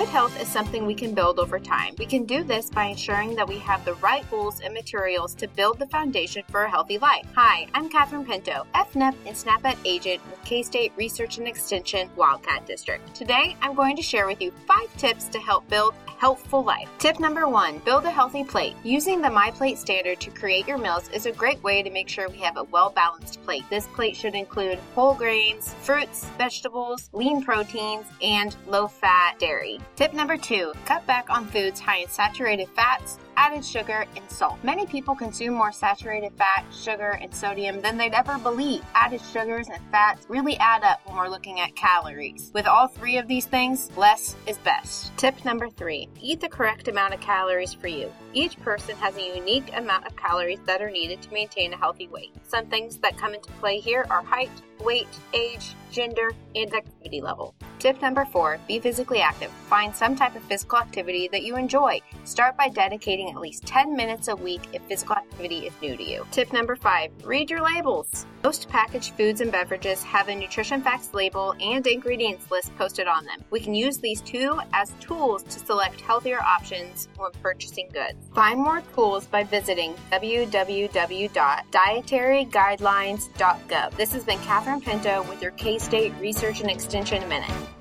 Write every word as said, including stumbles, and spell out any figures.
Good health is something we can build over time. We can do this by ensuring that we have the right tools and materials to build the foundation for a healthy life. Hi, I'm Catherine Pinto, F N E P and SNAP-Ed agent with K-State Research and Extension Wildcat District. Today, I'm going to share with you five tips to help build a healthful life. Tip number one, build a healthy plate. Using the MyPlate standard to create your meals is a great way to make sure we have a well-balanced plate. This plate should include whole grains, fruits, vegetables, lean proteins, and low-fat dairy. Tip number two, cut back on foods high in saturated fats, added sugar, and salt. Many people consume more saturated fat, sugar, and sodium than they'd ever believe. Added sugars and fats really add up when we're looking at calories. With all three of these things, less is best. Tip number three, eat the correct amount of calories for you. Each person has a unique amount of calories that are needed to maintain a healthy weight. Some things that come into play here are height, weight, age, gender, and activity level. Tip number four, be physically active. Find some type of physical activity that you enjoy. Start by dedicating at least ten minutes a week if physical activity is new to you. Tip number five, read your labels. Most packaged foods and beverages have a nutrition facts label and ingredients list posted on them. We can use these two as tools to select healthier options when purchasing goods. Find more tools by visiting w w w dot dietary guidelines dot gov. This has been Catherine Pinto with your K-State Research and Extension Minute.